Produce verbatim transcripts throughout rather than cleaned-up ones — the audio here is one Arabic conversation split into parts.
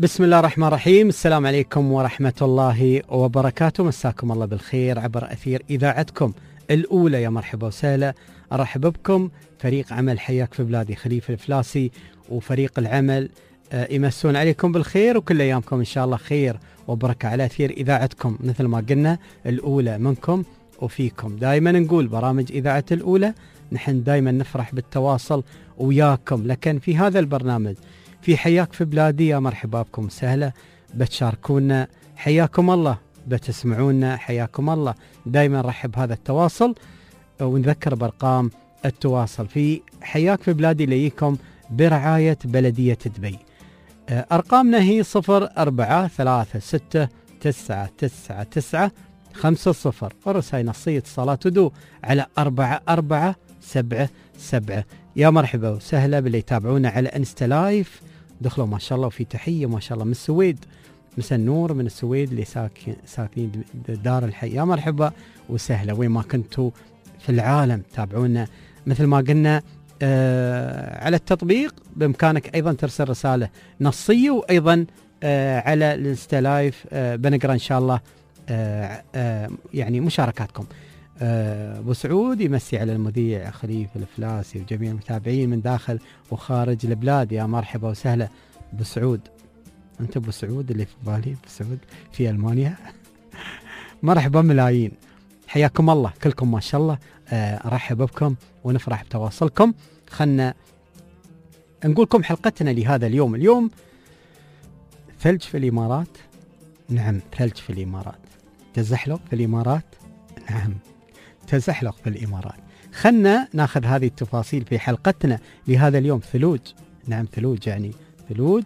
بسم الله الرحمن الرحيم. السلام عليكم ورحمة الله وبركاته. مساكم الله بالخير عبر أثير إذاعتكم الأولى. يا مرحبا وسهلا، أرحب بكم فريق عمل حياك في بلادي خليفة الفلاسي وفريق العمل يمسون عليكم بالخير، وكل أيامكم إن شاء الله خير وبركة على أثير إذاعتكم. مثل ما قلنا الأولى منكم وفيكم. دائما نقول برامج إذاعة الأولى نحن دائما نفرح بالتواصل وياكم، لكن في هذا البرنامج في حياك في بلادي يا مرحبا بكم سهلة، بتشاركونا حياكم الله، بتسمعونا حياكم الله. دائما نرحب هذا التواصل ونذكر بأرقام التواصل في حياك في بلادي ليكم برعاية بلدية دبي. أرقامنا هي صفر أربعة ثلاثة ستة تسعة تسعة تسعة خمسة صفر، ورسائل نصية اتصالات ودو على أربعة أربعة سبعة سبعة. يا مرحبا وسهلا باللي يتابعونا على انستا لايف، دخلوا ما شاء الله. وفي تحية ما شاء الله من السويد، مسا النور من السويد اللي ساكن ساكنين دار الحي. يا مرحبا وسهلا وين ما كنتوا في العالم تابعونا. مثل ما قلنا آه على التطبيق بإمكانك أيضا ترسل رسالة نصية، وأيضا آه على الانستا لايف آه بنقرأ إن شاء الله آه آه يعني مشاركاتكم. ابو آه سعود يمسي على المذيع خليفة الفلاسي وجميع المتابعين من داخل وخارج البلاد. يا مرحبا وسهلا ابو سعود. انت ابو سعود اللي في بالي، ابو سعود في المانيا. مرحبا ملايين، حياكم الله كلكم ما شاء الله. آه ارحب بكم ونفرح بتواصلكم. خلنا نقولكم حلقتنا لهذا اليوم. اليوم ثلج في الامارات. نعم ثلج في الامارات. تزحلق في الامارات. نعم تزحلق في الإمارات. خلنا ناخذ هذه التفاصيل في حلقتنا لهذا اليوم. ثلوج، نعم ثلوج، يعني ثلوج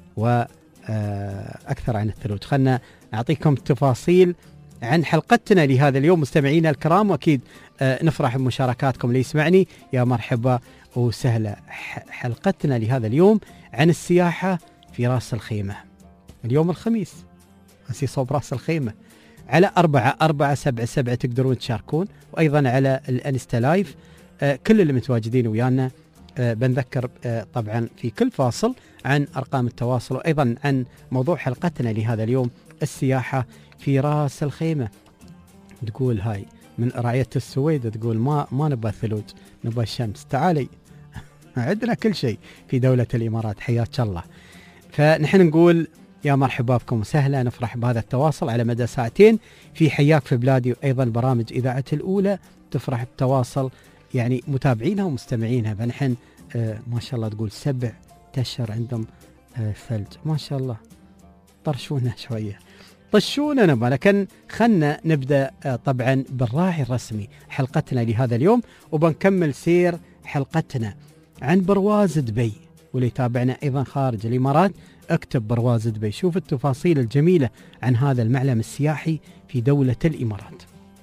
وأكثر عن الثلوج. خلنا نعطيكم تفاصيل عن حلقتنا لهذا اليوم مستمعينا الكرام، وأكيد نفرح بمشاركاتكم. اللي يسمعني يا مرحبا وسهلا. حلقتنا لهذا اليوم عن السياحة في رأس الخيمة. اليوم الخميس أسي صوب رأس الخيمة. على أربعة أربعة سبعة سبعة تقدرون تشاركون، وأيضا على الانستا لايف. آه كل اللي متواجدين ويانا آه بنذكر آه طبعا في كل فاصل عن أرقام التواصل، وأيضا عن موضوع حلقتنا لهذا اليوم السياحة في رأس الخيمة. تقول هاي من رعية السويد، تقول ما ما نبغى ثلوج نبغى الشمس، تعالي عندنا كل شيء في دولة الإمارات. حياك الله. فنحن نقول يا مرحبا بكم وسهلا، نفرح بهذا التواصل على مدى ساعتين في حياك في بلادي، وأيضا برامج إذاعة الأولى تفرح بتواصل يعني متابعينها ومستمعينها. فنحن آه ما شاء الله تقول سبع تشهر عندهم آه ثلج ما شاء الله. طرشونا شوية، طشونا نبغى، لكن خلنا نبدأ آه طبعا بالراعي الرسمي حلقتنا لهذا اليوم، وبنكمل سير حلقتنا عن برواز دبي. واللي يتابعنا أيضا خارج الإمارات اكتب برواز دبي، شوف التفاصيل الجميلة عن هذا المعلم السياحي في دولة الإمارات.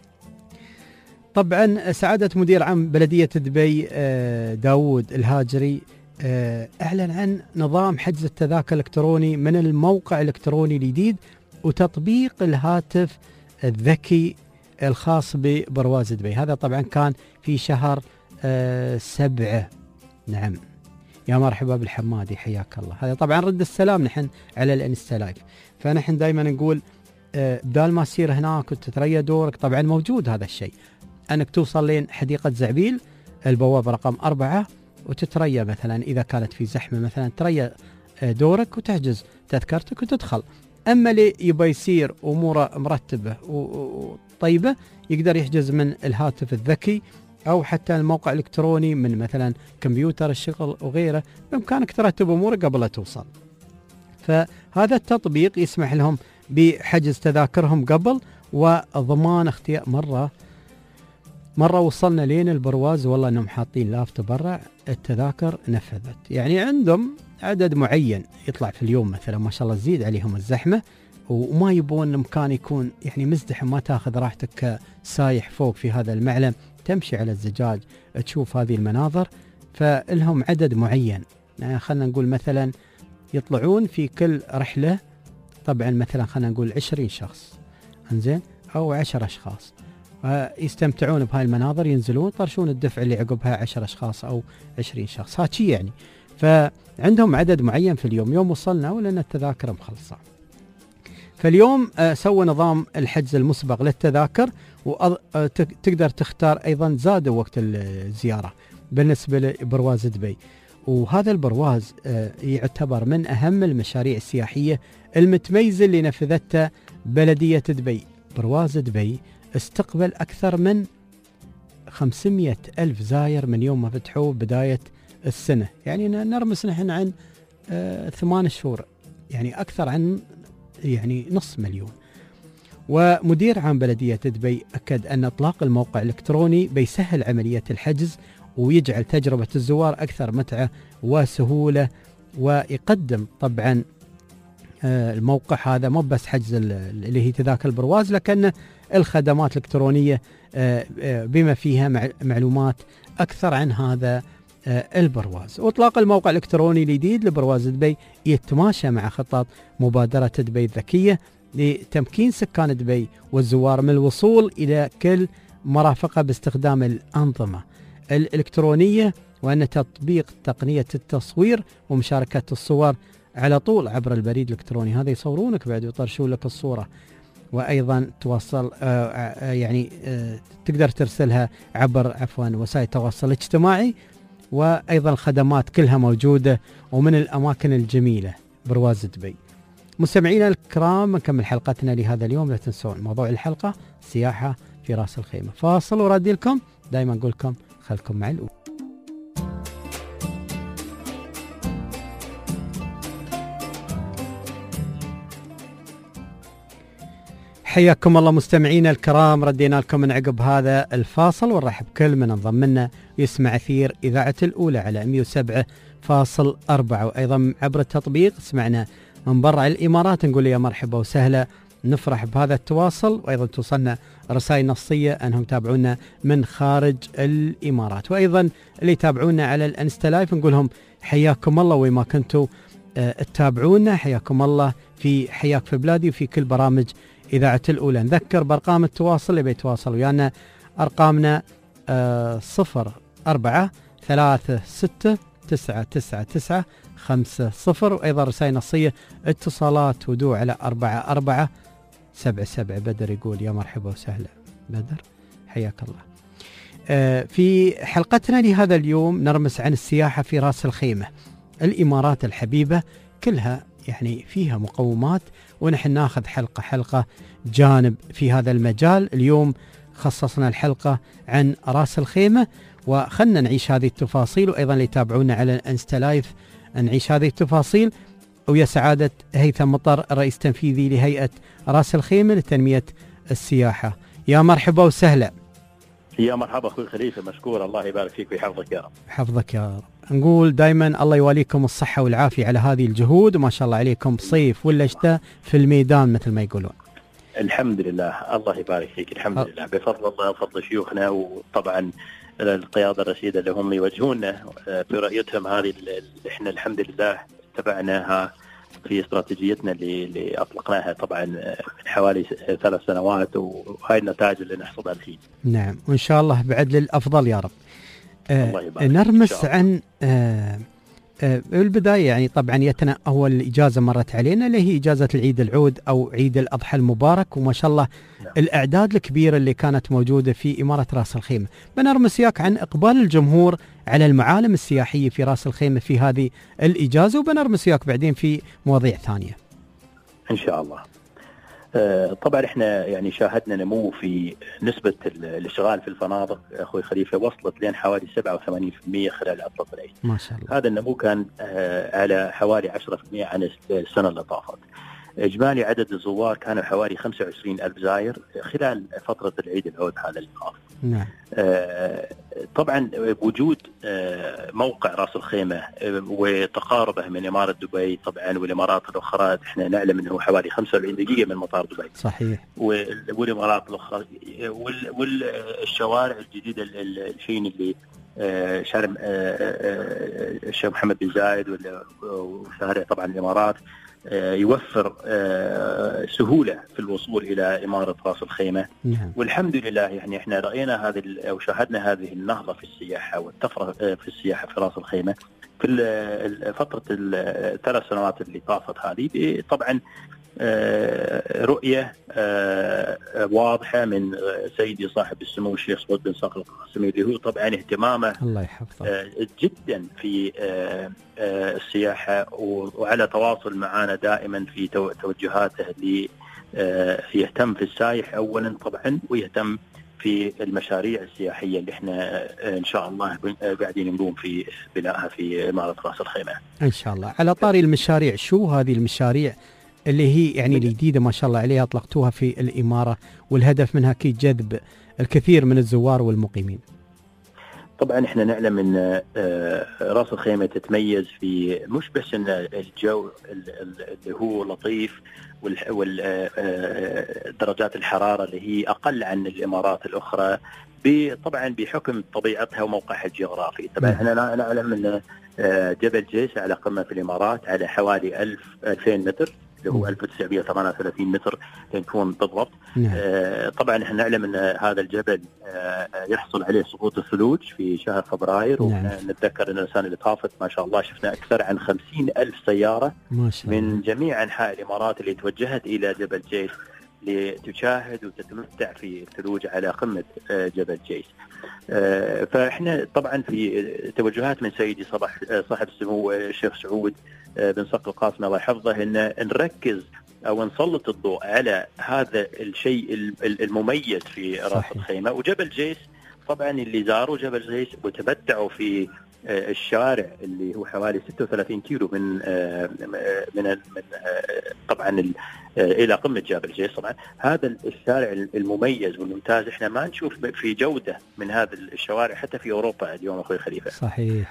طبعا سعادة مدير عام بلدية دبي داود الهاجري أعلن عن نظام حجز التذاكر الإلكتروني من الموقع الإلكتروني الجديد وتطبيق الهاتف الذكي الخاص ببرواز دبي. هذا طبعا كان في شهر سبعة. نعم يا مرحبا بالحمادي حياك الله. هذا طبعا رد السلام نحن على الانستا لايف. فنحن دائما نقول آه بدال ما تصير هناك وتتريا دورك، طبعا موجود هذا الشيء، انك توصل لين حديقة زعبيل البوابة رقم أربعة وتتريا مثلا اذا كانت في زحمة مثلا تريا آه دورك وتحجز تذكرتك وتدخل. اما اللي يبغى يصير اموره مرتبة وطيبة يقدر يحجز من الهاتف الذكي أو حتى الموقع الإلكتروني من مثلا كمبيوتر الشغل وغيره. بإمكانك ترتب أمورك قبل لا توصل. فهذا التطبيق يسمح لهم بحجز تذاكرهم قبل وضمان اختيار. مرة مرة وصلنا لين البرواز والله أنهم حاطين لافت برا التذاكر نفذت، يعني عندهم عدد معين يطلع في اليوم مثلا ما شاء الله تزيد عليهم الزحمة، وما يبون المكان يكون يعني مزدحم، ما تاخذ راحتك سايح فوق في هذا المعلم تمشي على الزجاج تشوف هذه المناظر. فلهم عدد معين، يعني خلنا نقول مثلا يطلعون في كل رحلة طبعا مثلا خلنا نقول عشرين شخص انزين او عشر اشخاص يستمتعون بهاي المناظر، ينزلون طرشون الدفع اللي عقبها عشر اشخاص او عشرين شخص هاتشي يعني. فعندهم عدد معين في اليوم، يوم وصلنا ولأن التذاكر مخلصة. فاليوم سووا نظام الحجز المسبق للتذاكر، وتقدر تختار أيضا زادوا وقت الزيارة بالنسبة لبرواز دبي. وهذا البرواز يعتبر من أهم المشاريع السياحية المتميزة اللي نفذتها بلدية دبي. برواز دبي استقبل أكثر من خمسمائة ألف زائر من يوم ما فتحوه بداية السنة، يعني نرمس نحن عن ثمان شهور، يعني أكثر عن يعني نصف مليون. ومدير عام بلدية دبي أكد أن إطلاق الموقع الإلكتروني بيسهل عملية الحجز ويجعل تجربة الزوار أكثر متعة وسهولة، ويقدم طبعا الموقع هذا مو بس حجز اللي هي تذاكر البرواز، لكن الخدمات الإلكترونية بما فيها معلومات أكثر عن هذا البرواز. وإطلاق الموقع الإلكتروني الجديد لبرواز دبي يتماشى مع خطط مبادرة دبي الذكية لتمكين سكان دبي والزوار من الوصول إلى كل مرافقة باستخدام الأنظمة الإلكترونية، وأن تطبيق تقنية التصوير ومشاركة الصور على طول عبر البريد الإلكتروني. هذا يصورونك بعد ويطرشون لك الصورة، وأيضا توصل آه يعني آه تقدر ترسلها عبر عفوا وسائل التواصل الاجتماعي، وأيضا الخدمات كلها موجودة ومن الأماكن الجميلة برواز دبي. مستمعينا الكرام، نكمل حلقتنا لهذا اليوم. لا تنسون موضوع الحلقة سياحة في راس الخيمة. فاصل ورادي لكم، دائما نقول لكم خلكم مع الأولى. حياكم الله مستمعينا الكرام، ردينا لكم من عقب هذا الفاصل، ونرحب كل من انضم لنا يسمع أثير إذاعة الأولى على مئة وسبعة فاصل أربعة، وأيضا عبر التطبيق سمعنا من برا الإمارات. نقول يا مرحبا وسهلا، نفرح بهذا التواصل، وأيضا توصلنا رسائل نصية أنهم يتابعونا من خارج الإمارات، وأيضا اللي يتابعونا على الانستا لايف نقول لهم حياكم الله وين ما كنتوا تتابعونا، حياكم الله في حياك في بلادي وفي كل برامج إذاعة الأولى. نذكر بأرقام التواصل اللي بيتواصل ويانا، أرقامنا آه صفر أربعة ثلاثة ستة تسعة تسعة تسعة خمسة صفر، وأيضا رسائل نصية اتصالات ودوع على أربعة أربعة سبعة سبعة. بدر يقول يا مرحبا وسهلا بدر، حياك الله. آه في حلقتنا لهذا اليوم نرمس عن السياحة في راس الخيمة. الإمارات الحبيبة كلها يعني فيها مقومات، ونحن ناخذ حلقة حلقة جانب في هذا المجال. اليوم خصصنا الحلقة عن راس الخيمة، وخلنا نعيش هذه التفاصيل، وأيضا اللي يتابعونا على الانستا لايف نعيش هذه التفاصيل. ويا سعادة هيثم مطر الرئيس التنفيذي لهيئة راس الخيمة لتنمية السياحة. يا مرحبا وسهلا. يا مرحبا أخوي خليفة، مشكور، الله يبارك فيك ويحفظك يا رب. حفظك يا رب. نقول دائما الله يواليكم الصحة والعافية على هذه الجهود، وما شاء الله عليكم صيف ولا شتاء في الميدان مثل ما يقولون. الحمد لله، الله يبارك فيك، الحمد أه. لله بفضل الله وفضل شيوخنا، وطبعا القيادة الرشيدة اللي هم يوجهوننا في رؤيتهم هذه اللي احنا الحمد لله اتبعناها في استراتيجيتنا اللي, اللي أطلقناها طبعا من حوالي ثلاث سنوات، وهاي النتائج اللي نحصدها الحين. نعم، وإن شاء الله بعد للأفضل يا رب. آه نرمس عن آه آه البداية، يعني طبعا يتنا أول إجازة مرت علينا اللي هي إجازة العيد العود أو عيد الأضحى المبارك، وما شاء الله نعم. الأعداد الكبيرة اللي كانت موجودة في إمارة راس الخيمة. بنرمس ياك عن إقبال الجمهور على المعالم السياحية في راس الخيمة في هذه الإجازة، وبنرمس ياك بعدين في مواضيع ثانية إن شاء الله. طبعا احنا يعني شاهدنا نمو في نسبة الاشتغال في الفنادق اخوي خليفة، وصلت لين حوالي سبعة وثمانين بالمئة خلال عطلة العيد. ما شاء الله. هذا النمو كان على حوالي عشرة بالمئة عن السنة اللي طافت. اجمالي عدد الزوار كانوا حوالي خمسة وعشرين ألف زائر خلال فترة العيد العود هذا اللي طاف. نعم. آه طبعا وجود آه موقع راس الخيمة آه وتقاربه من إمارة دبي طبعا والإمارات الأخرى، احنا نعلم أنه حوالي خمسة وأربعين دقيقة من مطار دبي. صحيح. والإمارات الأخرى والشوارع الجديدة الحين اللي آه شارع آه الشيخ محمد بن زايد وشارع طبعا الإمارات يوفر سهولة في الوصول إلى إمارة رأس الخيمة. نعم. والحمد لله يعني إحنا رأينا هذه أو شاهدنا هذه النهضة في السياحة والطفرة في السياحة في رأس الخيمة في فترة الثلاث سنوات اللي طافت هذه، طبعا رؤية واضحة من سيدي صاحب السمو الشيخ سعود بن صقر القاسمي، اللي هو طبعا اهتمامه الله يحفظه جدا في السياحة وعلى تواصل معنا دائما في توجهاته اللي يهتم في السايح أولا طبعا، ويهتم في المشاريع السياحية اللي احنا ان شاء الله قاعدين نقوم في بنائها في إمارة رأس الخيمة ان شاء الله. على طاري المشاريع، شو هذه المشاريع اللي هي يعني الجديدة ما شاء الله عليها أطلقتوها في الإمارة والهدف منها كي جذب الكثير من الزوار والمقيمين؟ طبعا احنا نعلم ان راس الخيمة تتميز في مش بس ان الجو اللي هو لطيف والدرجات الحرارة اللي هي أقل عن الإمارات الأخرى، طبعا بحكم طبيعتها وموقعها الجغرافي. طبعا احنا نعلم ان جبل جيس على قمة في الإمارات على حوالي ألف ألفين متر، اللي هو ألف وتسعمائة وثمانية وثلاثين متر لنكون بالضبط. آه طبعا احنا نعلم ان هذا الجبل آه يحصل عليه سقوط الثلوج في شهر فبراير، ونتذكر ان السنه اللي طافت ما شاء الله شفنا اكثر عن خمسين ألف سياره ما شاء الله من جميع انحاء الامارات اللي توجهت الى جبل جيس لتشاهد وتتمتع في الثلوج على قمه آه جبل جيس. آه فاحنا طبعا في توجهات من سيدي صباح صاحب السمو الشيخ سعود بن صقر القاسمي الله يحفظه ان نركز او نسلط الضوء على هذا الشيء المميز في راس الخيمه. وجبل جيس طبعا اللي زاروا جبل جيس وتمتعوا في الشارع اللي هو حوالي ستة وثلاثين كيلو من من من طبعا الى قمه جبل جيس. طبعا هذا الشارع المميز والممتاز احنا ما نشوف في جوده من هذا الشوارع حتى في اوروبا اليوم اخوي خليفه. صحيح.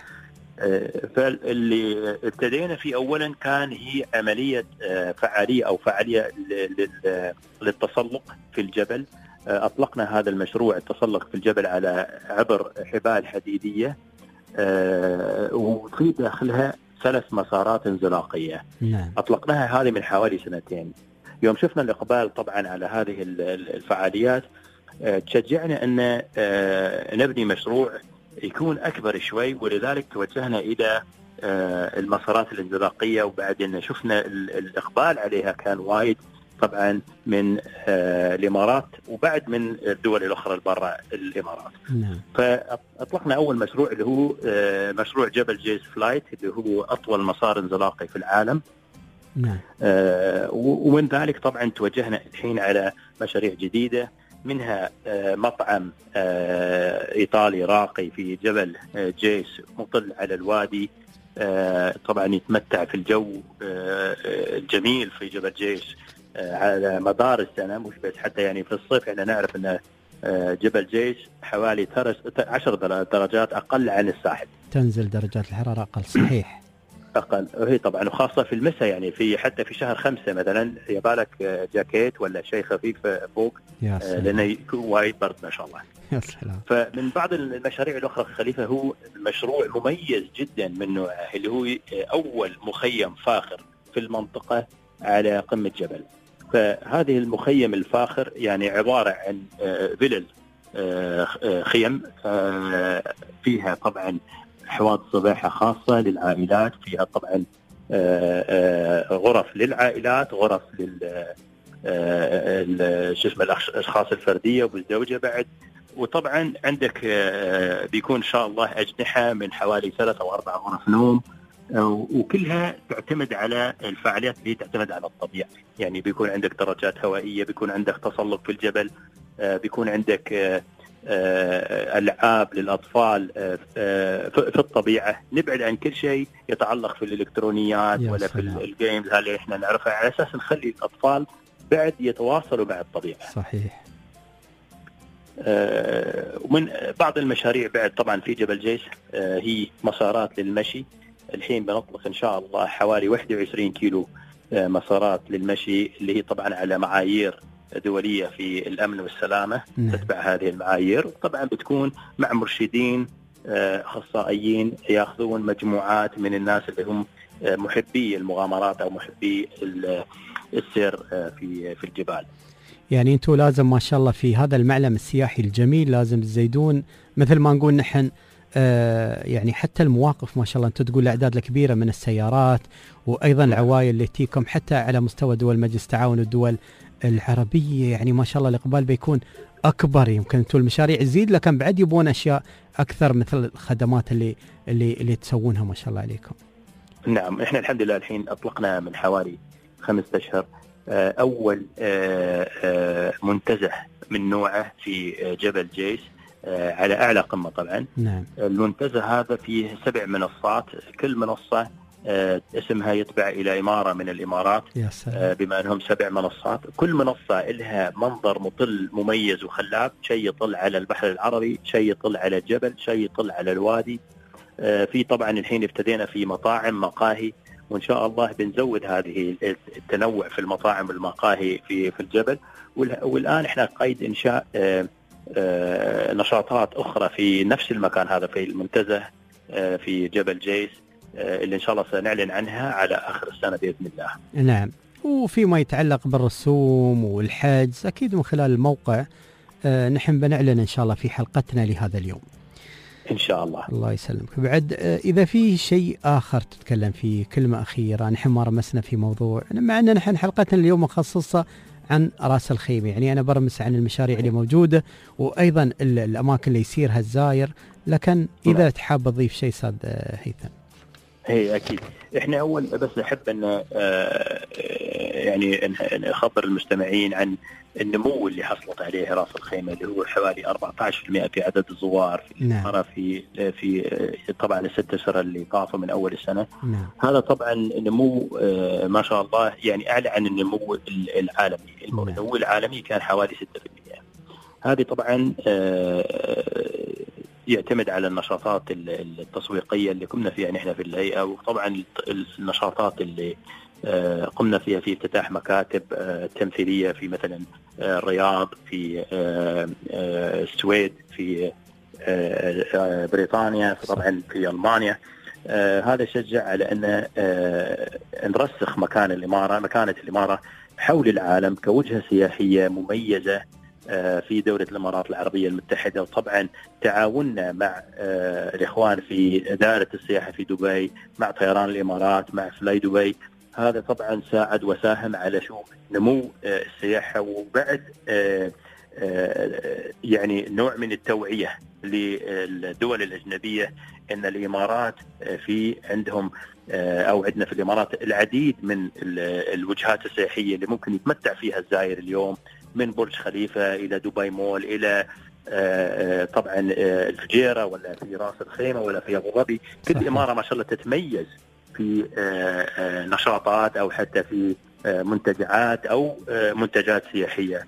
فاللي ابتدينا فيه اولا كان هي عمليه فعاليه او فعاليه للتسلق في الجبل. اطلقنا هذا المشروع التسلق في الجبل على عبر حبال حديديه وفي داخلها ثلاث مسارات انزلاقيه. نعم. اطلقناها هذه من حوالي سنتين. يوم شفنا الاقبال طبعا على هذه الفعاليات تشجعنا ان نبني مشروع يكون أكبر شوي، ولذلك توجهنا إلى المسارات الانزلاقية. وبعدين شفنا الإقبال عليها كان وايد طبعا من الإمارات وبعد من الدول الأخرى برا الإمارات. نعم. فأطلقنا أول مشروع اللي هو مشروع جبل جيس فلايت، اللي هو أطول مسار انزلاقي في العالم. نعم. ومن ذلك طبعا توجهنا الحين على مشاريع جديدة، منها مطعم إيطالي راقي في جبل جيس مطل على الوادي، طبعا يتمتع في الجو الجميل في جبل جيس على مدار السنة، مش بس حتى يعني في الصيف. احنا نعرف أن جبل جيس حوالي عشر درجات أقل عن الساحل، تنزل درجات الحرارة أقل. صحيح أقل. وهي طبعا وخاصة في المساء، يعني في حتى في شهر خمسة مثلا يبالك جاكيت ولا شيء خفيف فوق لأنه يكون وايد برد ما شاء الله. يا سلام. فمن بعض المشاريع الأخرى خليفة هو مشروع مميز جدا من نوعه، اللي هو أول مخيم فاخر في المنطقة على قمة جبل. فهذه المخيم الفاخر يعني عبارة عن فيلل خيم فيها طبعا حواض سباحة خاصة للعائلات، فيها طبعا غرف للعائلات، غرف لل شو اسمه الأشخاص الفردية والزوجة بعد. وطبعا عندك بيكون إن شاء الله أجنحة من حوالي ثلاثة أو أربع غرف نوم، وكلها تعتمد على الفعاليات اللي تعتمد على الطبيعة. يعني بيكون عندك درجات هوائية، بيكون عندك تسلق في الجبل، بيكون عندك ألعاب للأطفال في الطبيعة. نبعد عن كل شيء يتعلق في الإلكترونيات ولا في الجيمز اللي احنا نعرفها، على أساس نخلي الأطفال بعد يتواصلوا مع الطبيعة. صحيح. ومن بعض المشاريع بعد طبعا في جبل جيس هي مسارات للمشي. الحين بنطلق إن شاء الله حوالي واحد وعشرين كيلو مسارات للمشي، اللي هي طبعا على معايير دولية في الأمن والسلامة. نعم. تتبع هذه المعايير. طبعا بتكون مع مرشدين أخصائيين يأخذون مجموعات من الناس اللي هم محبي المغامرات أو محبي السير في في الجبال. يعني أنتم لازم ما شاء الله في هذا المعلم السياحي الجميل لازم تزيدون مثل ما نقول نحن آه يعني حتى المواقف ما شاء الله. أنتم تقول الأعداد الكبيرة من السيارات وأيضا العوائل اللي تيكم حتى على مستوى دول مجلس تعاون الدول العربية، يعني ما شاء الله الإقبال بيكون أكبر. يمكن أنتم المشاريع تزيد لكن بعد يبون أشياء أكثر مثل الخدمات اللي اللي اللي تسوونها ما شاء الله عليكم. نعم، إحنا الحمد لله الحين أطلقنا من حوالي خمسة أشهر أول منتزه من نوعه في جبل جيس على أعلى قمة طبعا. نعم. المنتزه هذا فيه سبع منصات، كل منصة اسمها يتبع إلى إمارة من الإمارات. يا سلام. بما أنهم سبع منصات، كل منصة لها منظر مطل مميز وخلاب، شيء يطل على البحر العربي، شيء يطل على الجبل، شيء يطل على الوادي. في طبعا الحين ابتدينا في مطاعم مقاهي، وإن شاء الله بنزود هذه التنوع في المطاعم والمقاهي في في الجبل. والآن احنا قيد إنشاء نشاطات أخرى في نفس المكان هذا في المنتزه في جبل جيس، اللي إن شاء الله سنعلن عنها على آخر السنة بإذن الله. نعم. وفيما يتعلق بالرسوم والحجز أكيد من خلال الموقع نحن بنعلن إن شاء الله في حلقتنا لهذا اليوم إن شاء الله. الله يسلمك. بعد إذا في شيء آخر تتكلم فيه، كلمة أخيرة، نحن ما رمسنا في موضوع، مع أن نحن حلقتنا اليوم مخصصة عن رأس الخيمة، يعني أنا برمس عن المشاريع اللي موجودة وأيضا الأماكن اللي يسيرها الزائر، لكن إذا تحاب تضيف شيء أستاذ هيثم. هي أكيد. إحنا أول بس نحب أن يعني نخبر المستمعين عن النمو اللي حصلت عليه رأس الخيمة، اللي هو حوالي أربعة عشر بالمئة في عدد الزوار في نعم. في في طبعا الست أشهر اللي طافوا من أول السنة. نعم. هذا طبعا نمو ما شاء الله يعني أعلى عن النمو العالمي. النمو العالمي كان حوالي ستة بالمئة. هذه طبعا يعتمد على النشاطات التسويقية اللي قمنا فيها نحن في الهيئة، وطبعا النشاطات اللي قمنا فيها في افتتاح مكاتب تمثيلية في مثلا الرياض، في السويد، في بريطانيا، طبعا في ألمانيا. هذا يشجع على أن نرسخ مكان الإمارة مكانة الإمارة حول العالم كوجهة سياحية مميزة في دولة الإمارات العربية المتحدة. وطبعا تعاوننا مع الإخوان في دائرة السياحة في دبي، مع طيران الإمارات، مع فلاي دبي، هذا طبعا ساعد وساهم على شو نمو السياحة. وبعد يعني نوع من التوعية للدول الأجنبية أن الإمارات في عندهم أو عندنا في الإمارات العديد من الوجهات السياحية اللي ممكن يتمتع فيها الزائر اليوم، من برج خليفة إلى دبي مول، إلى طبعا الفجيرة، ولا في رأس الخيمة، ولا في أبو ظبي. كل إمارة ما شاء الله تتميز في نشاطات أو حتى في منتجعات أو منتجات سياحية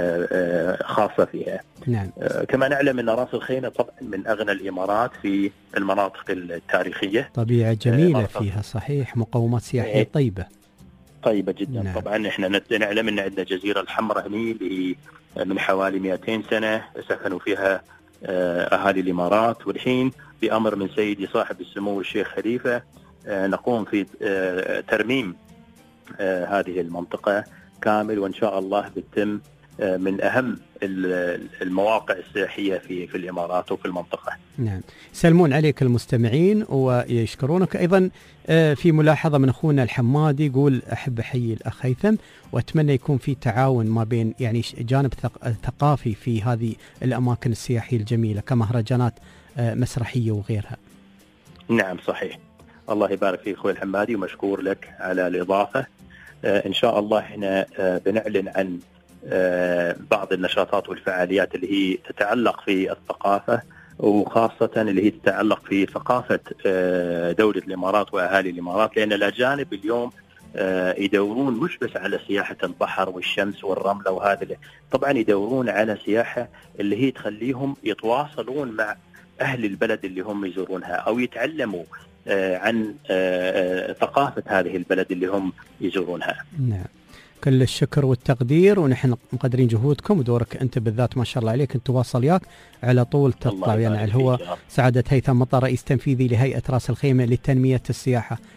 خاصة فيها. نعم. كما نعلم أن رأس الخيمة طبعا من أغنى الإمارات في المناطق التاريخية، طبيعة جميلة فيها، صحيح، مقومات سياحية طيبة طيبة جدا. نعم. طبعا احنا نعلم ان عندنا جزيرة الحمراء هني من حوالي مئتين سنة سكنوا فيها اهالي الامارات، والحين بامر من سيدي صاحب السمو الشيخ خليفة نقوم في ترميم هذه المنطقة كامل، وان شاء الله بتتم من أهم المواقع السياحية في في الإمارات وفي المنطقة. نعم. يسلمون عليك المستمعين ويشكرونك. أيضا في ملاحظة من أخونا الحمادي يقول أحب أحيي الأخ هيثم وأتمنى يكون في تعاون ما بين يعني جانب ثقافي في هذه الأماكن السياحية الجميلة كمهرجانات مسرحية وغيرها. نعم صحيح. الله يبارك فيك أخوي الحمادي ومشكور لك على الإضافة. إن شاء الله إحنا بنعلن عن بعض النشاطات والفعاليات اللي هي تتعلق في الثقافة، وخاصة اللي هي تتعلق في ثقافة دولة الإمارات وأهالي الإمارات، لأن الأجانب اليوم يدورون مش بس على سياحة البحر والشمس والرملة وهذا، طبعا يدورون على سياحة اللي هي تخليهم يتواصلون مع أهل البلد اللي هم يزورونها أو يتعلموا عن ثقافة هذه البلد اللي هم يزورونها. نعم. كل الشكر والتقدير، ونحن مقدرين جهودكم ودورك أنت بالذات ما شاء الله عليك، أنت واصل ياك على طول تطلع يعني على الهواء. سعادة هيثم مطر رئيس تنفيذي لهيئة رأس الخيمة لتنمية السياحة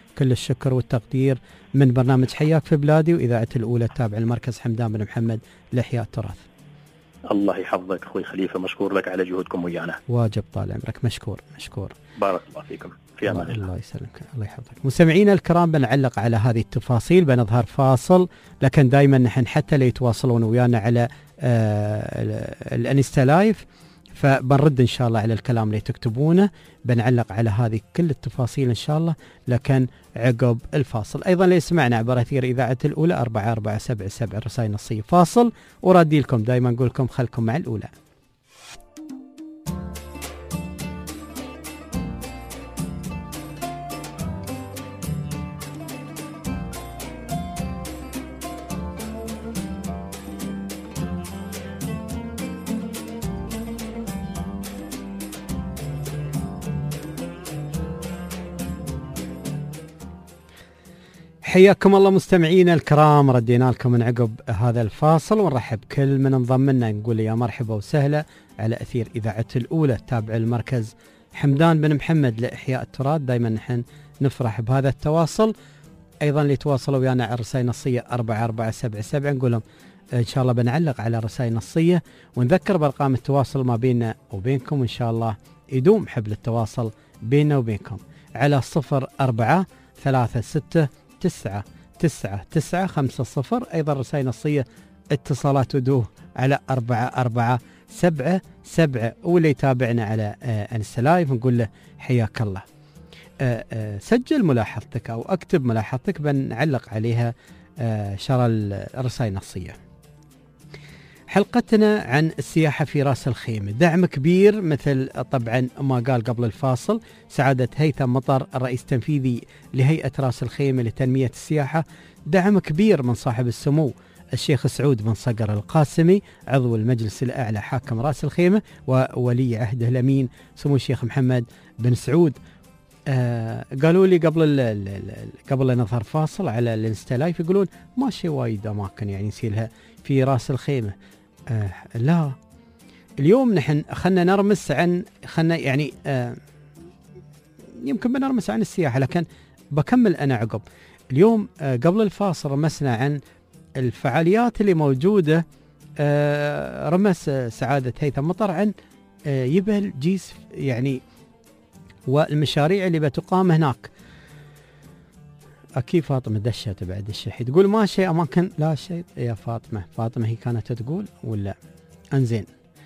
كل الشكر والتقدير من برنامج حياك في بلادي وإذاعة الأولى التابع المركز حمدان بن محمد لإحياء التراث. الله يحفظك أخوي خليفة، مشكور لك على جهودكم ويانا. واجب طال عمرك، مشكور مشكور. بارك الله فيكم، في أمان الله. الله يسلمك، الله يحفظك. مستمعينا الكرام، بنعلق على هذه التفاصيل، بنظهر فاصل، لكن دائما نحن حتى اللي يتواصلون ويانا على آه الانستا لايف فبنرد إن شاء الله على الكلام اللي تكتبونه، بنعلق على هذه كل التفاصيل إن شاء الله، لكن عقب الفاصل. أيضا اللي يسمعنا عبر أثير إذاعة الأولى أربعة أربعة سبعة سبعة رسائل نصية فاصل، ورادي لكم دائما نقول لكم خلكم مع الأولى. حياكم الله مستمعينا الكرام، ردينا لكم من عقب هذا الفاصل، ونرحب كل من انضم لنا، نقول يا مرحبا وسهلا على أثير إذاعة الأولى تابع المركز حمدان بن محمد لإحياء التراث. دائما نحن نفرح بهذا التواصل. أيضا اللي تواصلوا ويانا على رسائل نصية أربعة أربعة سبعة سبعة نقول لهم إن شاء الله بنعلق على رسائل نصية، ونذكر بأرقام التواصل ما بيننا وبينكم، إن شاء الله يدوم حبل التواصل بيننا وبينكم على صفر أربعة ثلاثة ستة تسعة تسعة تسعة خمسة صفر. أيضا رسائل نصية اتصالات ودوه على أربعة أربعة سبعة سبعة. واللي يتابعنا على انستا لايف نقول له حياك الله. آآ آآ سجل ملاحظتك أو اكتب ملاحظتك بنعلق عليها شرى الرسائل النصية. حلقتنا عن السياحة في راس الخيمة، دعم كبير مثل طبعا ما قال قبل الفاصل سعادة هيثم مطر الرئيس التنفيذي لهيئة راس الخيمة لتنمية السياحة، دعم كبير من صاحب السمو الشيخ سعود بن صقر القاسمي عضو المجلس الأعلى حاكم راس الخيمة وولي عهده الأمين سمو الشيخ محمد بن سعود. آه قالوا لي قبل ال ال قبل لا نظهر فاصل على الانستا لايف يقولون ماشي وايد أماكن يعني نسيلها في راس الخيمة. آه لا، اليوم نحن خلنا نرمس عن خلنا يعني آه يمكن بنرمس عن السياحة، لكن بكمل أنا عقب. اليوم آه قبل الفاصل رمسنا عن الفعاليات اللي موجودة. آه رمس سعادة هيثم مطر عن آه يبل جيس يعني والمشاريع اللي بتقام هناك. أكيد فاطمة دشت بعد الشيء تقول ما شيء أماكن، لا شيء يا فاطمة. فاطمة هي كانت تقول ولا أنزين.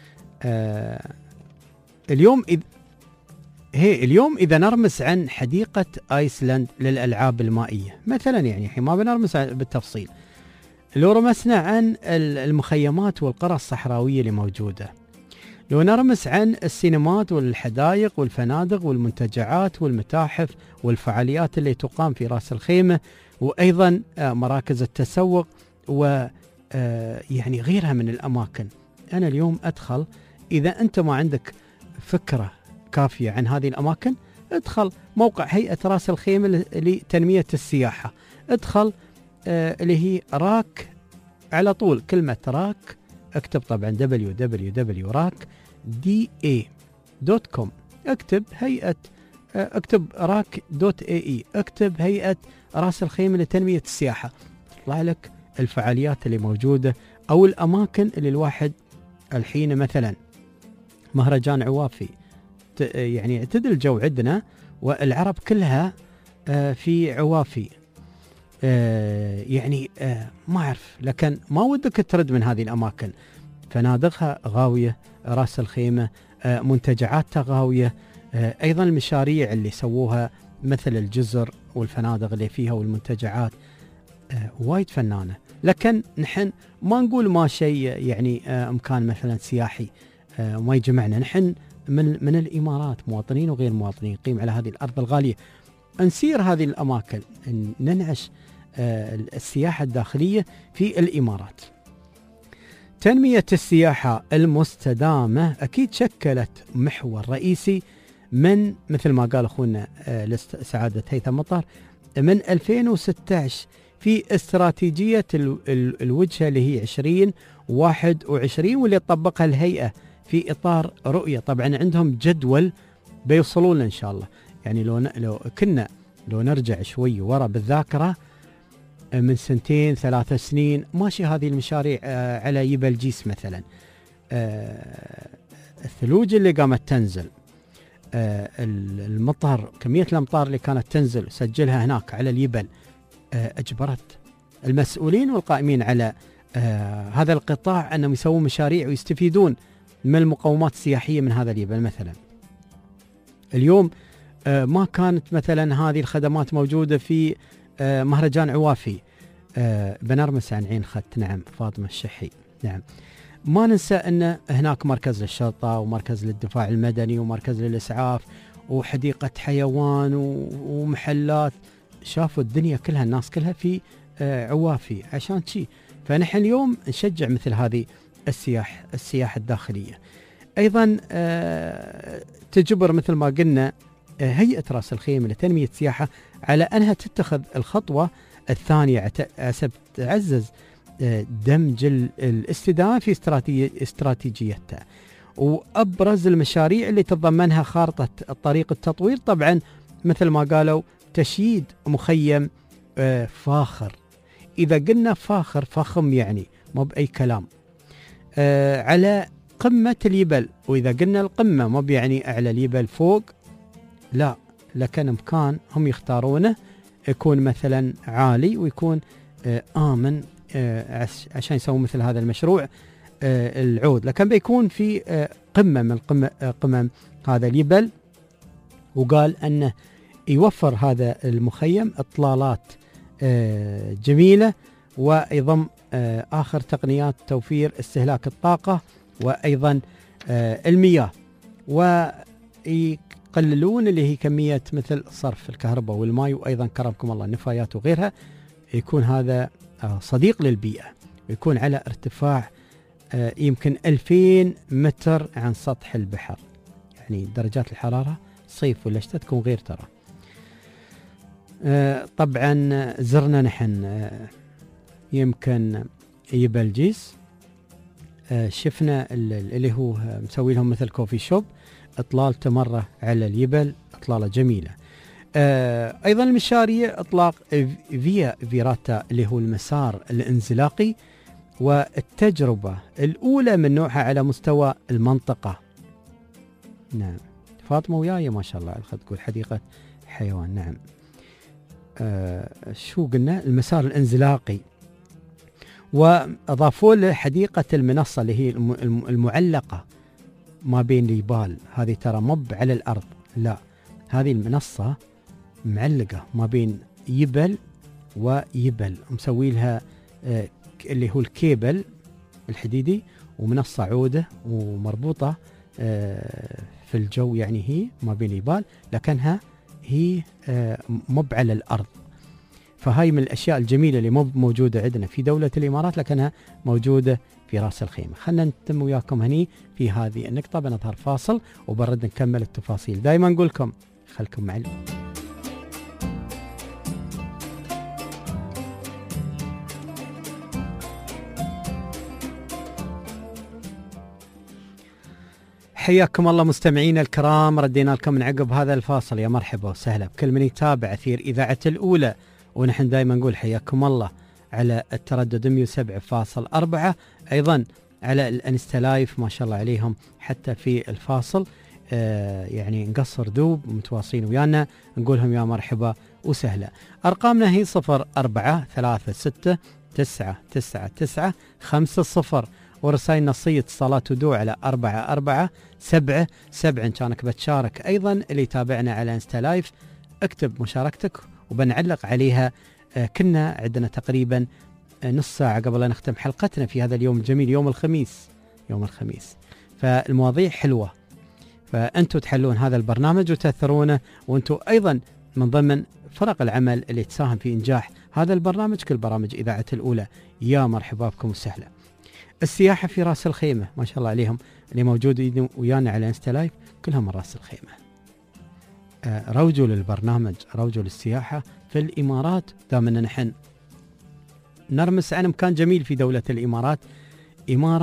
آه اليوم إذ هي اليوم إذا نرمس عن حديقة آيسلند للألعاب المائية مثلا، يعني حين ما بنرمس بالتفصيل، لو رمسنا عن المخيمات والقرى الصحراوية اللي موجودة، لو نرمس عن السينمات والحدائق والفنادق والمنتجعات والمتاحف والفعاليات اللي تقام في راس الخيمة، وأيضا مراكز التسوق ويعني غيرها من الأماكن. أنا اليوم أدخل، إذا أنت ما عندك فكرة كافية عن هذه الأماكن، ادخل موقع هيئة راس الخيمة لتنمية السياحة، ادخل اللي هي راك، على طول كلمة راك اكتب طبعا دبليو دبليو دبليو راك دي اي دوت كوم، اكتب هيئة اكتب راك دوت اي اي اكتب هيئة راس الخيمة لتنمية السياحة، تطلع لك الفعاليات اللي موجودة او الاماكن اللي الواحد الحين مثلا مهرجان عوافي يعني اعتدل الجو عندنا والعرب كلها في عوافي. آه يعني آه ما أعرف، لكن ما ودك ترد من هذه الأماكن. فنادقها غاوية، راس الخيمة آه منتجعاتها غاوية، آه أيضا المشاريع اللي سووها مثل الجزر والفنادق اللي فيها والمنتجعات آه وايد فنانة. لكن نحن ما نقول ما شيء يعني آه مكان مثلا سياحي آه ما يجمعنا، نحن من, من الإمارات مواطنين وغير مواطنين نقيم على هذه الأرض الغالية، نسير هذه الأماكن، ننعش السياحة الداخلية في الإمارات. تنمية السياحة المستدامة أكيد شكلت محور رئيسي من مثل ما قال أخونا سعادة هيثم مطر من ألفين وستة عشر في استراتيجية الوجهة اللي هي عشرين واحد وعشرين، واللي طبقها الهيئة في إطار رؤية. طبعا عندهم جدول بيوصلون إن شاء الله، يعني لو لو كنا لو نرجع شوي ورا بالذاكرة من سنتين ثلاثة سنين ماشي هذه المشاريع على يبلجيس مثلا، الثلوج اللي قامت تنزل، المطر، كمية الأمطار اللي كانت تنزل سجلها هناك على اليبل، أجبرت المسؤولين والقائمين على هذا القطاع أنهم يسوون مشاريع ويستفيدون من المقومات السياحية من هذا اليبل. مثلا اليوم ما كانت مثلا هذه الخدمات موجودة في مهرجان عوافي، بنرمس عن عين خت، نعم فاطمة الشحي، نعم. ما ننسى أن هناك مركز للشرطة ومركز للدفاع المدني ومركز للإسعاف وحديقة حيوان ومحلات، شافوا الدنيا كلها، الناس كلها في عوافي عشان شي. فنحن اليوم نشجع مثل هذه السياح السياحة الداخلية. أيضا تجبر مثل ما قلنا هيئة رأس الخيمة لتنمية السياحة على أنها تتخذ الخطوة الثانية عشان تعزز دمج الاستدامة في استراتيجيتها. وأبرز المشاريع اللي تتضمنها خارطة طريق التطوير طبعا مثل ما قالوا تشييد مخيم فاخر. إذا قلنا فاخر فخم يعني مو بأي كلام، على قمة اليبل، وإذا قلنا القمة مو بيعني أعلى اليبل فوق، لا، لكن مكان هم يختارونه يكون مثلا عالي ويكون آمن عشان يسوون مثل هذا المشروع العود، لكن بيكون في قمة من قمة قمم هذا اليبل. وقال أنه يوفر هذا المخيم إطلالات جميلة، ويضم آخر تقنيات توفير استهلاك الطاقة وأيضا المياه، ويقللون اللي هي كمية مثل صرف الكهرباء والماء، وأيضا كرمكم الله النفايات وغيرها. يكون هذا صديق للبيئة، ويكون على ارتفاع يمكن ألفين متر عن سطح البحر، يعني درجات الحرارة صيف ولا شتاء تكون غير ترى. طبعا زرنا نحن يمكن يبلجيس، شفنا اللي هو مسوي لهم مثل كوفي شوب، اطلالته مرة على اليبل اطلالة جميلة. ايضا المشاريع اطلاق فيا فيراتا اللي هو المسار الانزلاقي، والتجربة الاولى من نوعها على مستوى المنطقة. نعم فاطمة وياي ما شاء الله تقول حديقة حيوان. نعم آه شو قلنا؟ المسار الانزلاقي، واضافوا له حديقة المنصة اللي هي المعلقة ما بين الجبال، هذه ترى مب على الارض، لا هذه المنصة معلقة ما بين يبل ويبل، مسوي لها آه اللي هو الكيبل الحديدي، ومنصة عودة ومربوطة آه في الجو، يعني هي ما بين الجبال لكنها هي آه مب على الأرض. فهاي من الأشياء الجميلة اللي مو موجودة عندنا في دولة الإمارات لكنها موجودة في رأس الخيمة. خلنا نتم وياكم هني في هذه النقطة، بنظهر فاصل وبرد نكمل التفاصيل. دائما نقول لكم خلكم معي. حياكم الله مستمعينا الكرام، ردينا لكم من عقب هذا الفاصل. يا مرحبا وسهلا بكل من يتابع أثير إذاعة الأولى، ونحن دائما نقول حياكم الله على التردد مئة وسبعة فاصلة أربعة، أيضا على الانستا لايف ما شاء الله عليهم حتى في الفاصل آه يعني نقصر دوب متواصلين ويانا، نقولهم يا مرحبا وسهلا. أرقامنا هي صفر أربعة ثلاثة ستة تسعة تسعة تسعة خمسة صفر، ورسائل نصية اتصالات ودوع على أربعة أربعة سبعة سبعة. إن كانك بتشارك أيضا اللي يتابعنا على انستا لايف اكتب مشاركتك وبنعلق عليها. آه كنا عندنا تقريبا نص ساعة قبل أن نختم حلقتنا في هذا اليوم الجميل، يوم الخميس، يوم الخميس. فالمواضيع حلوة، فأنتوا تحلون هذا البرنامج وتأثرونه، وأنتوا أيضا من ضمن فرق العمل اللي تساهم في إنجاح هذا البرنامج، كل برامج إذاعة الأولى. يا مرحبا بكم وسهلا. السياحة في رأس الخيمة ما شاء الله عليهم اللي موجود ويانا على انستا لايف كلهم من رأس الخيمة. آه روجوا للبرنامج، روجوا للسياحة في الإمارات، دام أن نحن نرمس عن مكان جميل في دولة الإمارات، إمارة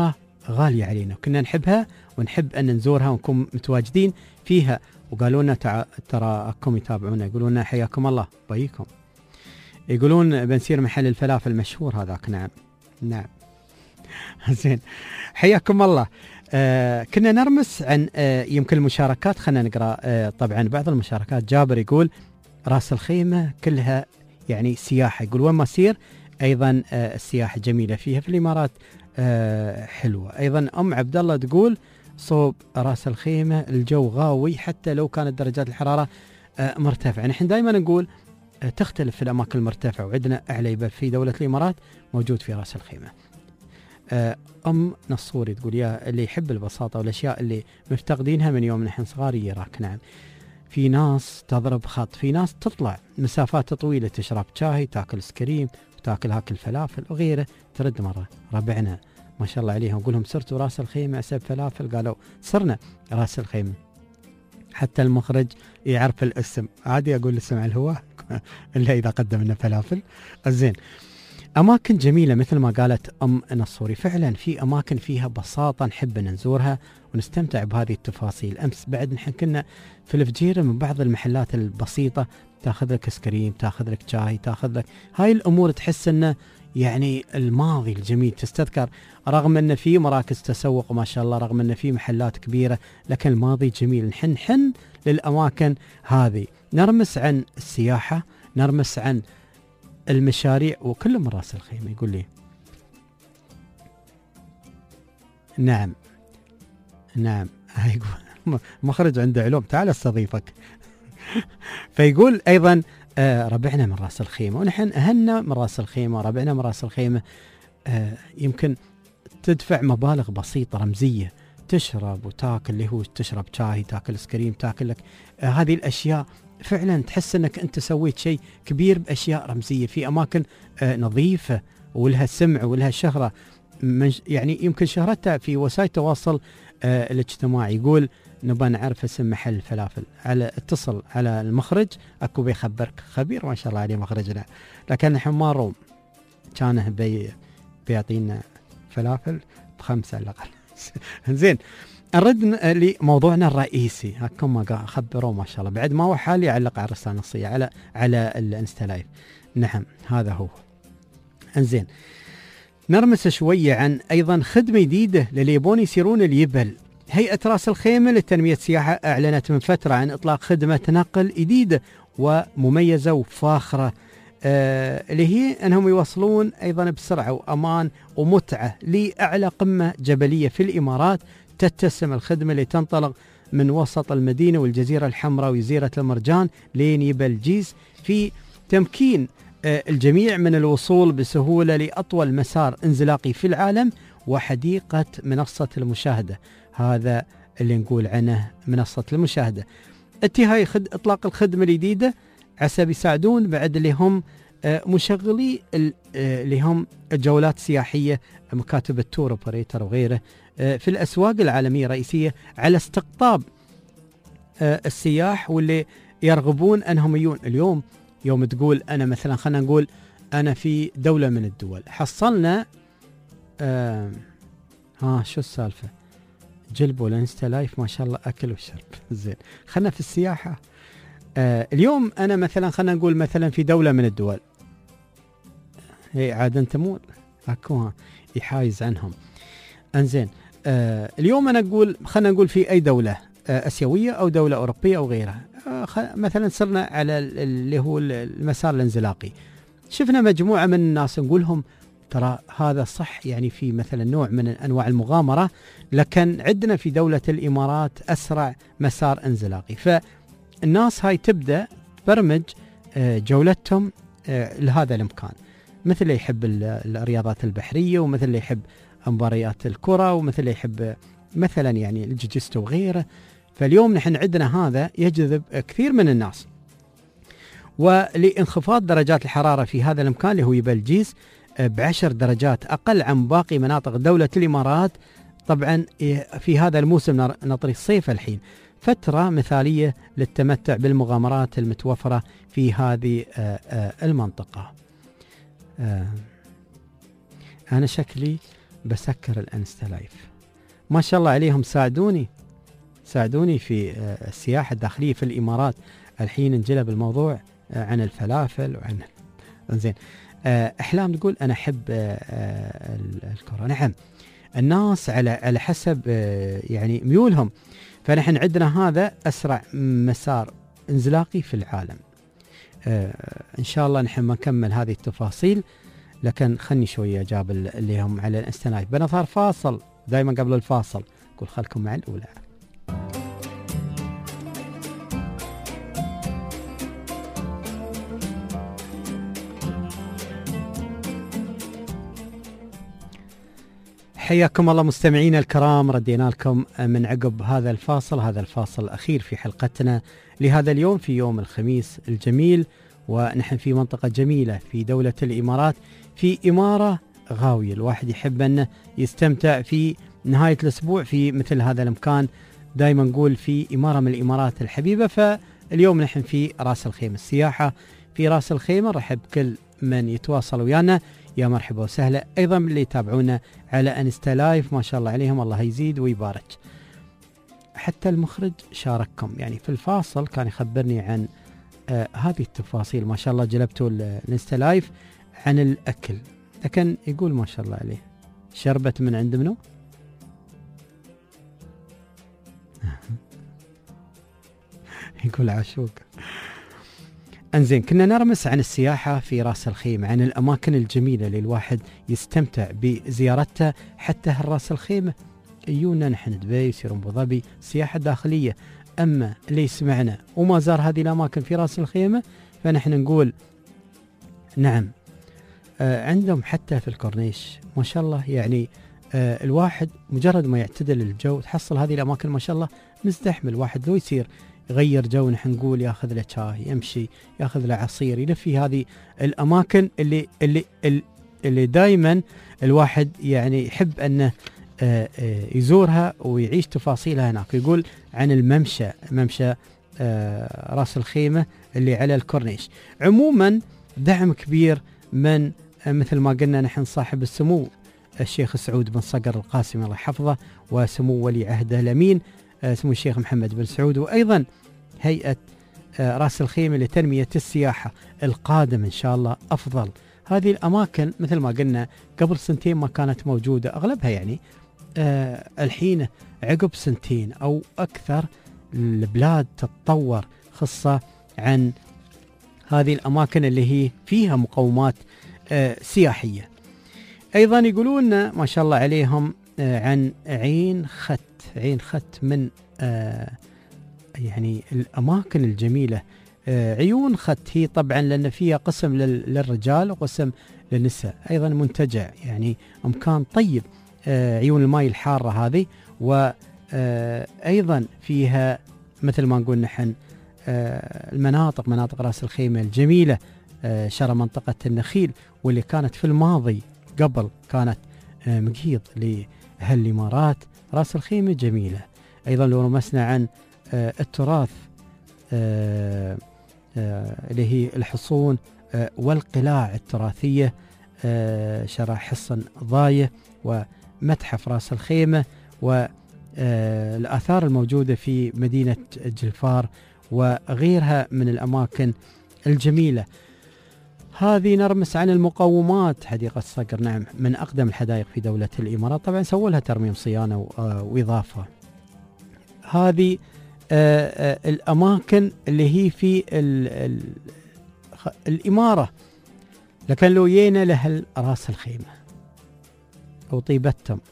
غالية علينا، وكنا نحبها ونحب أن نزورها ونكون متواجدين فيها. وقالوا لنا تع... تراكم يتابعونا، يقولون لنا حياكم الله بيكم، يقولون بنصير محل الفلافل مشهور هذاك. نعم نعم زين، حياكم الله. آه كنا نرمس عن آه يمكن المشاركات، خلينا نقرأ آه طبعا بعض المشاركات. جابر يقول راس الخيمة كلها يعني سياحة، يقول وين ما سير أيضا آه السياحة جميلة فيها، في الإمارات آه حلوة. أيضا أم عبد الله تقول صوب راس الخيمة الجو غاوي حتى لو كانت درجات الحرارة آه مرتفعة. نحن دائما نقول آه تختلف في الأماكن المرتفعة، وعندنا أعلى جبل في دولة الإمارات موجود في راس الخيمة. آه أم نصوري تقول يا اللي يحب البساطة والأشياء اللي مفتقدينها من يوم نحن صغار يراك. نعم، في ناس تضرب خط، في ناس تطلع مسافات طويلة تشرب شاي، تاكل سكريم، وتاكل هاكل فلافل وغيره. ترد مرة ربعنا ما شاء الله عليهم، نقول لهم صرتوا راس الخيمة أسب فلافل، قالوا صرنا راس الخيمة. حتى المخرج يعرف الاسم، عادي أقول الاسم على الهواء إلا إذا قدم لنا فلافل. زين، أماكن جميلة مثل ما قالت أم نصوري، فعلا في أماكن فيها بساطة نحب نزورها ونستمتع بهذه التفاصيل. أمس بعد نحن كنا في الفجيرة من بعض المحلات البسيطة، تاخذ لك سكريم، تاخذ لك شاي، تاخذ لك هاي الأمور، تحس أنه يعني الماضي الجميل تستذكر، رغم أن في مراكز تسوق ما شاء الله، رغم أن في محلات كبيرة، لكن الماضي جميل. نحن حن للأماكن هذه، نرمس عن السياحة، نرمس عن المشاريع، وكل من راس الخيمة. يقول لي نعم نعم، مخرج عنده علوم، تعال استضيفك. فيقول أيضا آه ربعنا من راس الخيمة، ونحن أهلنا من راس الخيمة، ربعنا من راس الخيمة. آه يمكن تدفع مبالغ بسيطة رمزية، تشرب وتاكل، اللي هو تشرب شاي، تاكل سكريم، تاكل لك آه هذه الأشياء، فعلا تحس أنك أنت سويت شيء كبير بأشياء رمزية في أماكن آه نظيفة ولها سمع ولها شهرة، يعني يمكن شهرتها في وسائل التواصل آه الاجتماعي. يقول نبغى نعرف اسم محل الفلافل، على اتصل على المخرج اكو بيخبرك، خبير ما شاء الله عليه مخرجنا. لكن نحن ما روم كانه بي بيعطينا فلافل بخمسة على الأقل. زين، نرد لموضوعنا الرئيسي. هكم ما خبروا ما شاء الله، بعد ما هو حالي يعلق على الرسالة النصية على على الانستا لايف. نعم هذا هو. انزين، نرمس شوية عن أيضا خدمة جديدة للي يبون يصيرون اليبل. هيئة راس الخيمة للتنمية السياحة أعلنت من فترة عن إطلاق خدمة نقل جديدة ومميزة وفاخرة، آه اللي هي أنهم يوصلون أيضا بسرعة وأمان ومتعة لأعلى قمة جبلية في الإمارات. تتسم الخدمة اللي تنطلق من وسط المدينة والجزيرة الحمراء وجزيرة المرجان لين يبل جيز، في تمكين آه الجميع من الوصول بسهولة لأطول مسار انزلاقي في العالم وحديقة منصة المشاهدة. هذا اللي نقول عنه منصة المشاهدة. انتهاء خد اطلاق الخدمة الجديدة عسى بيساعدون بعد اللي هم آه مشغلي آه اللي هم الجولات السياحية، مكاتب التور اوبريتر وغيره آه في الأسواق العالمية الرئيسية، على استقطاب آه السياح واللي يرغبون أنهم يجون. اليوم يوم تقول أنا مثلا، خلنا نقول أنا في دولة من الدول، حصلنا آه ها شو السالفة، جلبوا الانستا لايف ما شاء الله أكل وشرب. زين، خلنا في السياحة. آه اليوم أنا مثلا خلنا نقول مثلا في دولة من الدول، هي عادة تمول أكوها يحايز عنهم. انزين، آه اليوم أنا أقول خلنا نقول في أي دولة آه أسيوية أو دولة أوروبية أو غيرها، آه مثلا صرنا على اللي هو المسار الانزلاقي، شفنا مجموعة من الناس نقولهم ترى هذا صح، يعني في مثلا نوع من أنواع المغامرة، لكن عندنا في دولة الإمارات أسرع مسار انزلاقي. فالناس هاي تبدأ برمج جولتهم لهذا الإمكان، مثل اللي يحب الرياضات البحرية، ومثل اللي يحب مباريات الكرة، ومثل اللي يحب مثلا يعني الجيجيستو وغيره. فاليوم نحن عندنا هذا يجذب كثير من الناس. ولانخفاض درجات الحرارة في هذا الإمكان اللي هو يبل جيز بعشر درجات أقل عن باقي مناطق دولة الإمارات. طبعا في هذا الموسم نطري الصيف الحين، فترة مثالية للتمتع بالمغامرات المتوفرة في هذه المنطقة. أنا شكلي بسكر الانستا لايف، ما شاء الله عليهم ساعدوني ساعدوني في السياحة الداخلية في الإمارات. الحين انجلب الموضوع عن الفلافل وعن زين. أحلام تقول أنا أحب الكرة. نعم، الناس على على حسب يعني ميولهم. فنحن عندنا هذا أسرع مسار انزلاقي في العالم. إن شاء الله نحن ما نكمل هذه التفاصيل، لكن خلني شوية أجاب اللي هم على الانستا لايف. بنظهر فاصل دائما قبل الفاصل، قول خلكم مع الأولى. حياكم الله مستمعينا الكرام، ردينا لكم من عقب هذا الفاصل. هذا الفاصل الأخير في حلقتنا لهذا اليوم، في يوم الخميس الجميل، ونحن في منطقة جميلة في دولة الإمارات، في إمارة غاوية. الواحد يحب أنه يستمتع في نهاية الأسبوع في مثل هذا المكان. دائما نقول في إمارة من الإمارات الحبيبة. فاليوم نحن في راس الخيمة، السياحة في راس الخيمة. رحب كل من يتواصل ويانا، يا مرحبا وسهلا. أيضا اللي يتابعونا على انستا لايف ما شاء الله عليهم، الله يزيد ويبارك. حتى المخرج شارككم يعني في الفاصل، كان يخبرني عن آه هذه التفاصيل. ما شاء الله جلبتوا الانستا لايف عن الأكل، لكن يقول ما شاء الله عليه شربت من عند منو؟ يقول عاشوق. انزين، كنا نرمس عن السياحة في راس الخيمة، عن الأماكن الجميلة اللي الواحد يستمتع بزيارتها. حتى راس الخيمة يجونا نحن دبي، يصيرون أبو ظبي، سياحة داخلية. أما اللي يسمعنا وما زار هذه الأماكن في راس الخيمة، فنحن نقول نعم. آه عندهم حتى في الكورنيش ما شاء الله، يعني آه الواحد مجرد ما يعتدل الجو تحصل هذه الأماكن ما شاء الله مزدحم. الواحد لو يصير يغير جو، نحن نقول ياخذ له شاي، يمشي ياخذ له عصير، يلف في هذه الأماكن اللي اللي اللي دائما الواحد يعني يحب أنه آه آه يزورها ويعيش تفاصيلها هناك. يقول عن الممشى، ممشى آه راس الخيمة اللي على الكورنيش. عموما دعم كبير من آه مثل ما قلنا نحن صاحب السمو الشيخ سعود بن صقر القاسمي الله يحفظه، وسمو ولي عهده الأمين آه سمو الشيخ محمد بن سعود، وأيضا هيئة آه راس الخيمة لتنمية السياحة. القادم إن شاء الله أفضل. هذه الأماكن مثل ما قلنا قبل سنتين ما كانت موجودة أغلبها، يعني آه الحين عقب سنتين أو أكثر البلاد تتطور، خاصة عن هذه الأماكن اللي هي فيها مقومات آه سياحية. أيضا يقولون ما شاء الله عليهم آه عن عين خت. عين خت من آه يعني الأماكن الجميلة. آه عيون خت هي طبعا لأن فيها قسم للرجال وقسم للنساء. أيضا منتجع يعني مكان طيب، آه عيون الماء الحارة هذه. وأيضا فيها مثل ما نقول نحن آه المناطق، مناطق راس الخيمة الجميلة، آه شرى منطقة النخيل، واللي كانت في الماضي قبل كانت آه مقيض لأهل الإمارات. راس الخيمة جميلة. أيضا لو رمسنا عن آه التراث آه آه اللي هي الحصون آه والقلاع التراثية، آه شرى حصن ضاية ومتحف راس الخيمة، والآثار الموجودة في مدينة جلفار وغيرها من الأماكن الجميلة. هذه نرمس عن المقومات. حديقة صقر نعم من أقدم الحدائق في دولة الإمارات، طبعا سووا لها ترميم صيانة وإضافة. هذه آآ آآ الأماكن اللي هي في ال ال الإمارة، لكن لو جينا لأهل راس الخيمة وطيبتهم،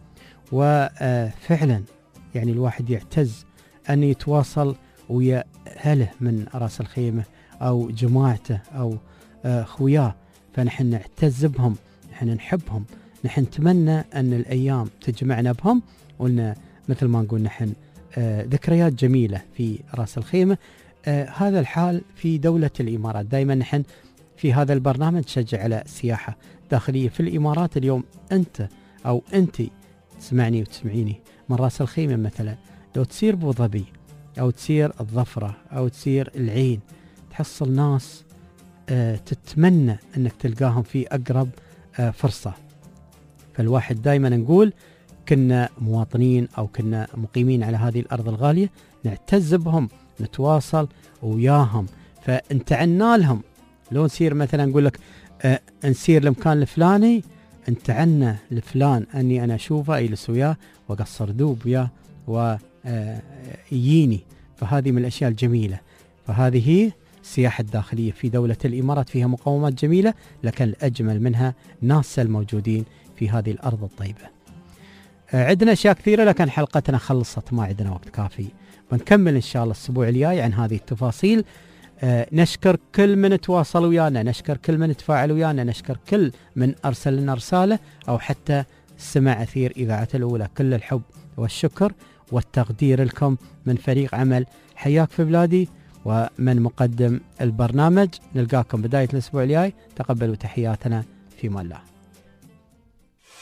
وفعلا يعني الواحد يعتز أن يتواصل ويا أهله من راس الخيمة أو جماعته أو خوياه. فنحن نعتز بهم، نحن نحبهم، نحن نتمنى أن الأيام تجمعنا بهم، قلنا مثل ما نقول نحن آه ذكريات جميلة في راس الخيمة. آه هذا الحال في دولة الإمارات. دائما نحن في هذا البرنامج نشجع على سياحة داخلية في الإمارات. اليوم أنت أو أنت تسمعني وتسمعيني من راس الخيمة مثلا، لو تسير أبو ظبي أو تسير الظفرة أو تسير العين، تحصل ناس آه تتمنى أنك تلقاهم في أقرب آه فرصة. فالواحد دائما نقول كنا مواطنين أو كنا مقيمين على هذه الأرض الغالية نعتز بهم، نتواصل وياهم، فانتعنا لهم. لو نسير مثلا نقول لك أه نسير المكان الفلاني، انتعنا لفلان أني أنا أشوفه أجلس وياه وأقصر دوب وياه ويجيني. فهذه من الأشياء الجميلة. فهذه هي السياحة الداخلية في دولة الإمارات، فيها مقومات جميلة، لكن الأجمل منها ناس الموجودين في هذه الأرض الطيبة. عندنا أشياء كثيرة لكن حلقتنا خلصت، ما عندنا وقت كافي. بنكمل إن شاء الله الأسبوع الجاي عن هذه التفاصيل. آه نشكر كل من تواصل ويانا، نشكر كل من تفاعل ويانا، نشكر كل من أرسل لنا رسالة أو حتى سمع أثير إذاعة الأولى. كل الحب والشكر والتقدير لكم من فريق عمل حياك في بلادي ومن مقدم البرنامج. نلقاكم بداية الأسبوع الجاي. تقبلوا تحياتنا في الله.